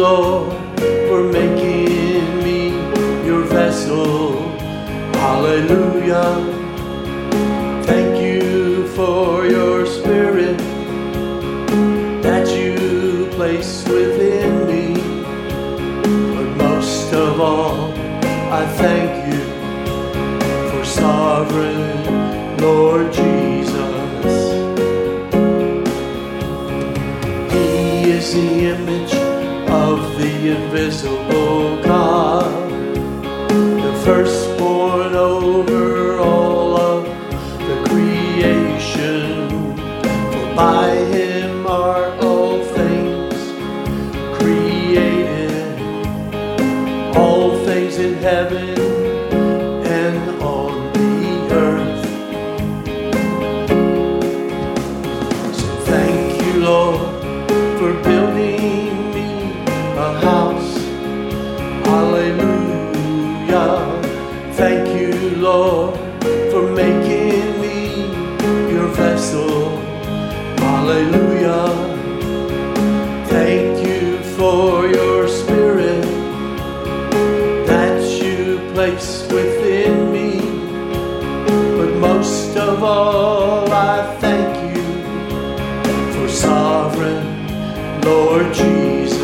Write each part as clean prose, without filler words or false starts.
Lord, for making me your vessel. Hallelujah. Thank you for your Spirit that you placed within me. But most of all, I thank you for sovereign Lord Jesus. He is the image of the invisible God, the firstborn over all of the creation. For by him are all things created, all things in heaven and on the earth. So thank you, Lord, for building me a house. Hallelujah. Thank you, Lord, for making me your vessel. Hallelujah. Thank you for your Spirit that you placed within me. But most of all, I thank you for sovereign Lord Jesus.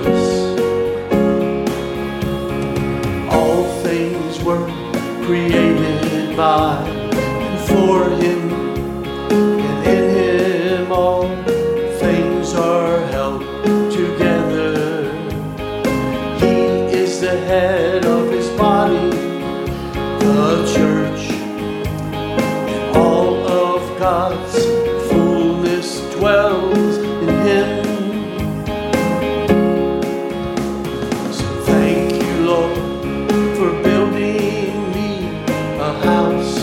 All things were created by and for him, and in him all things are held together. He is the head of his body, the church, and all of God's fullness dwells in him. So thank you, Lord, for building me a house.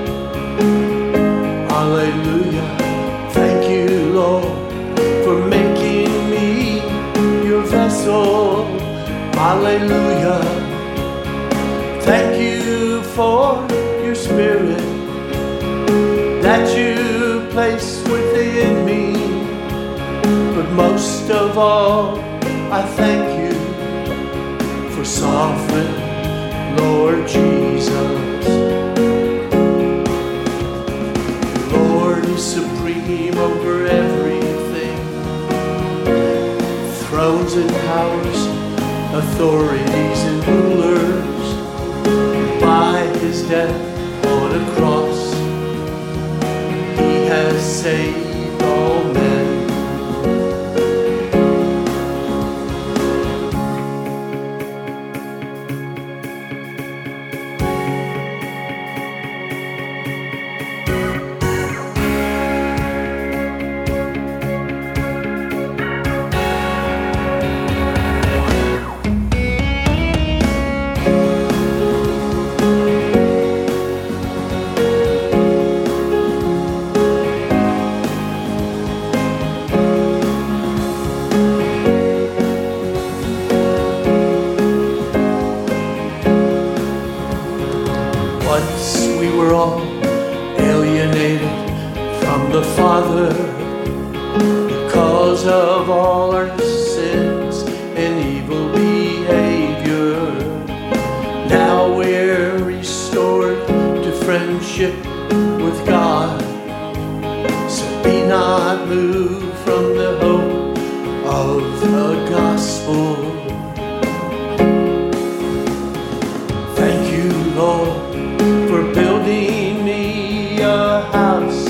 Hallelujah. Thank you, Lord, for making me your vessel. Hallelujah. Thank you for your Spirit that you placed within me. But most of all, I thank you for sovereign Lord Jesus. The Lord is supreme over everything. Thrones and powers, authorities and rulers. By his death on a cross, he has saved all men. Once we were all alienated from the Father because of all our sins and evil behavior. Now we're restored to friendship with God. So be not moved from the hope of the gospel. Thank you, Lord, for building me a house.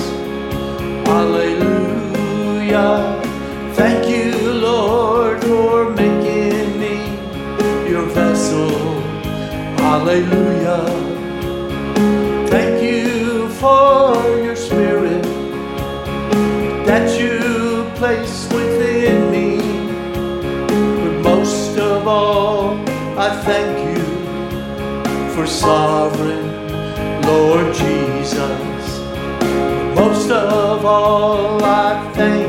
Hallelujah. Thank you, Lord, for making me your vessel. Hallelujah. Thank you for your Spirit that you placed within me. But most of all, I thank you for sovereign Lord Jesus. Most of all, I thank